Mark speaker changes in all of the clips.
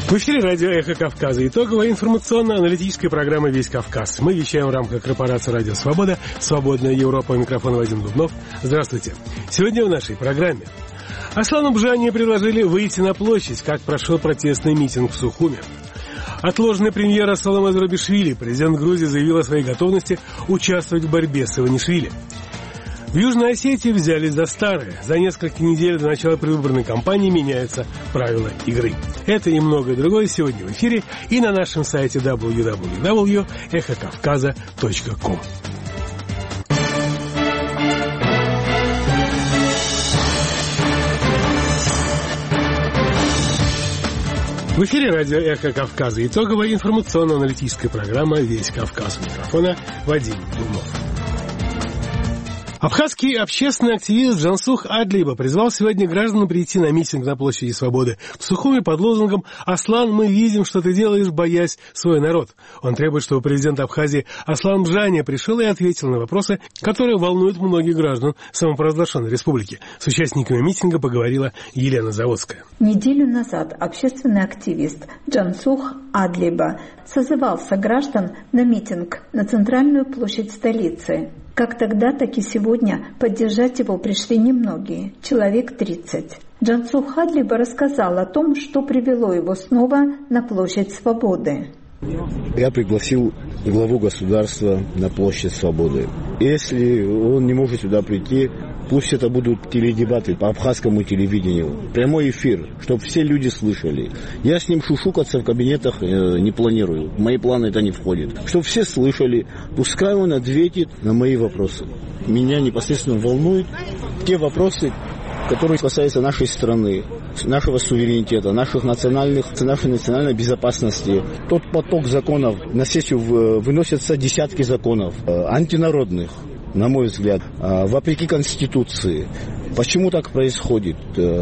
Speaker 1: В эфире радио «Эхо Кавказа». Итоговая информационно-аналитическая программа «Весь Кавказ». Мы вещаем в рамках корпорации «Радио Свобода», «Свободная Европа». У микрофона Вадим Дубнов. Здравствуйте. Сегодня в нашей программе. Аслану Бжане предложили выйти на площадь, как прошел протестный митинг в Сухуме. Отложенный премьер Саломе Зурабишвили, президент Грузии, заявил о своей готовности участвовать в борьбе с Иванишвили. В Южной Осетии взялись за старое. За несколько недель до начала предвыборной кампании меняются правила игры. Это и многое другое сегодня в эфире и на нашем сайте www.эхокавказа.ком. В эфире радио «Эхо Кавказа». Итоговая информационно-аналитическая программа «Весь Кавказ». У микрофона Вадим Дубнов. Абхазский общественный активист Джансух Адлиба призвал сегодня граждан прийти на митинг на площади Свободы в Сухуме под лозунгом «Аслан, мы видим, что ты делаешь, боясь свой народ». Он требует, чтобы президент Абхазии Аслан Бжане пришел и ответил на вопросы, которые волнуют многих граждан самопровозглашенной республики. С участниками митинга поговорила Елена Заводская.
Speaker 2: Неделю назад общественный активист Джансух Адлиба созывал сограждан на митинг на центральную площадь столицы. Как тогда, так и сегодня поддержать его пришли немногие, человек 30. Джансух Адлиба рассказал о том, что привело его снова на площадь Свободы.
Speaker 3: Я пригласил главу государства на площадь Свободы. Если он не может сюда прийти, пусть это будут теледебаты по абхазскому телевидению. Прямой эфир, чтобы все люди слышали. Я с ним шушукаться в кабинетах не планирую. В мои планы это не входит. Чтобы все слышали, пускай он ответит на мои вопросы. Меня непосредственно волнуют те вопросы, которые касаются нашей страны, нашего суверенитета, нашей национальной безопасности. Тот поток законов, на сессию выносятся десятки законов, антинародных, на мой взгляд, вопреки Конституции. Почему так происходит?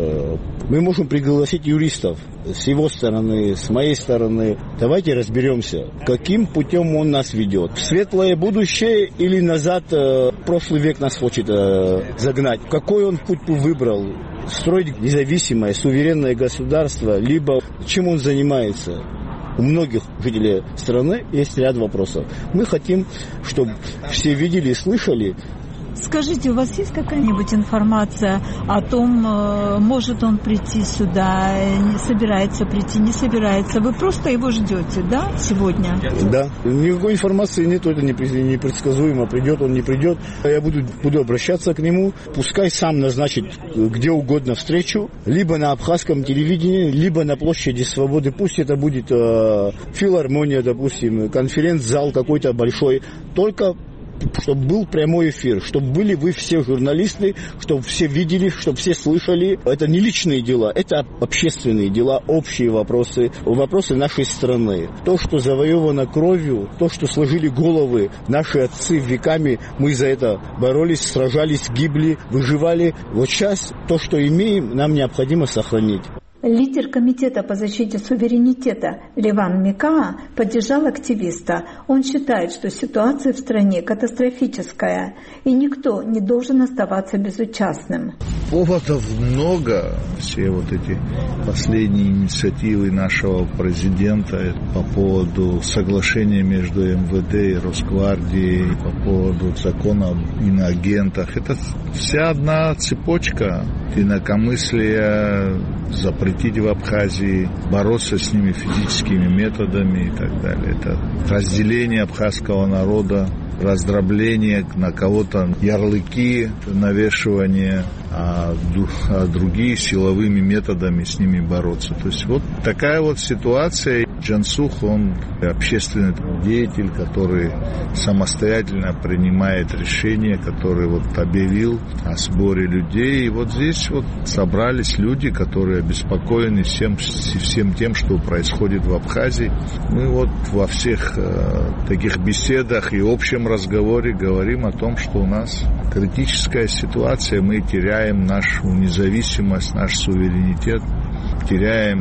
Speaker 3: Мы можем пригласить юристов с его стороны, с моей стороны. Давайте разберемся, каким путем он нас ведет. В светлое будущее или назад, в прошлый век нас хочет загнать. Какой он путь выбрал? Строить независимое, суверенное государство, либо чем он занимается? У многих жителей страны есть ряд вопросов. Мы хотим, чтобы все видели и слышали.
Speaker 4: Скажите, у вас есть какая-нибудь информация о том, может он прийти сюда, собирается прийти, не собирается? Вы просто его ждете, да, сегодня?
Speaker 3: Да. Никакой информации нет, это непредсказуемо. Придет он, не придет. Я буду обращаться к нему. Пускай сам назначит где угодно встречу, либо на абхазском телевидении, либо на площади Свободы. Пусть это будет филармония, допустим, конференц-зал какой-то большой. Только чтобы был прямой эфир, чтобы были вы все журналисты, чтобы все видели, чтобы все слышали. Это не личные дела, это общественные дела, общие вопросы, вопросы нашей страны. То, что завоевано кровью, то, что сложили головы наши отцы веками, мы за это боролись, сражались, гибли, выживали. Вот сейчас то, что имеем, нам необходимо сохранить.
Speaker 2: Лидер комитета по защите суверенитета Леван Микаа поддержал активиста. Он считает, что ситуация в стране катастрофическая, и никто не должен оставаться безучастным.
Speaker 5: Поводов много. Все вот эти последние инициативы нашего президента по поводу соглашения между МВД и Росгвардией, по поводу закона об иноагентах. Это вся одна цепочка инакомыслия, запретить в Абхазии, бороться с ними физическими методами и так далее. Это разделение абхазского народа, раздробление, на кого-то ярлыки, навешивание, а другие силовыми методами с ними бороться. То есть вот такая вот ситуация. Джансух, он общественный деятель, который самостоятельно принимает решения, который вот объявил о сборе людей. И вот здесь вот собрались люди, которые обеспокоены всем тем, что происходит в Абхазии. Мы вот во всех таких беседах и общем разговоре говорим о том, что у нас критическая ситуация, мы теряем нашу независимость, наш суверенитет, теряем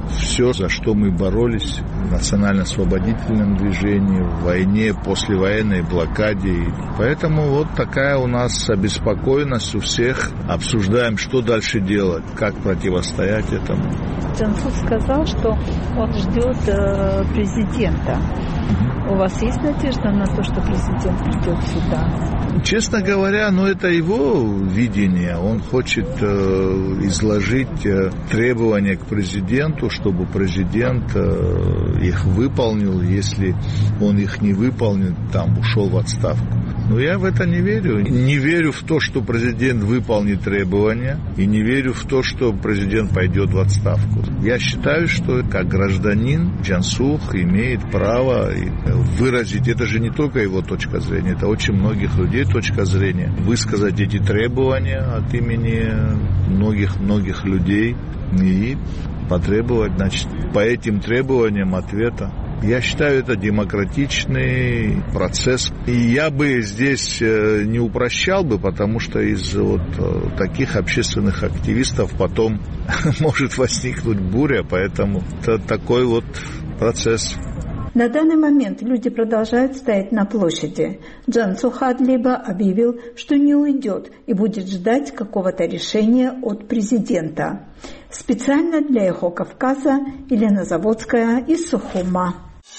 Speaker 5: все, за что мы боролись в национально-освободительном движении, в войне, послевоенной блокаде. Поэтому вот такая у нас обеспокоенность у всех. Обсуждаем, что дальше делать, как противостоять этому.
Speaker 4: Джан Сух сказал, что он ждет президента. У вас есть надежда на то, что президент придет сюда?
Speaker 5: Честно говоря, это его видение. Он хочет изложить требования к президенту, чтобы президент их выполнил. Если он их не выполнит, ушел в отставку. Но я в это не верю. Не верю в то, что президент выполнит требования, и не верю в то, что президент пойдет в отставку. Я считаю, что как гражданин Джан Сух имеет право выразить, это же не только его точка зрения, это очень многих людей точка зрения, высказать эти требования от имени многих людей и потребовать, по этим требованиям ответа. Я считаю, это демократичный процесс. И я бы здесь не упрощал бы, потому что из таких общественных активистов потом может возникнуть буря, поэтому это такой процесс.
Speaker 2: На данный момент люди продолжают стоять на площади. Джан Сух Адлиба объявил, что не уйдет и будет ждать какого-то решения от президента. Специально для «Эхо Кавказа» Елена Заводская из Сухума.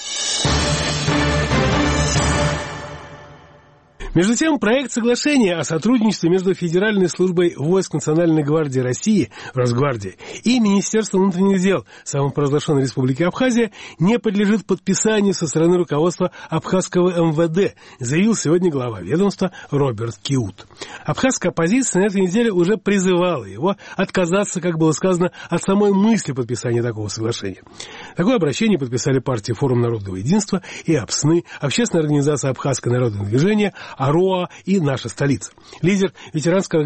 Speaker 1: Между тем, проект соглашения о сотрудничестве между Федеральной службой войск Национальной гвардии России, Росгвардии, и Министерством внутренних дел самопровозглашенной Республики Абхазия не подлежит подписанию со стороны руководства абхазского МВД, заявил сегодня глава ведомства Роберт Киут. Абхазская оппозиция на этой неделе уже призывала его отказаться, как было сказано, от самой мысли подписания такого соглашения. Такое обращение подписали партии «Форум народного единства» и АПСНы, Общественная организация Абхазское народное движение, АРОА и «Наша столица». Лидер ветеранской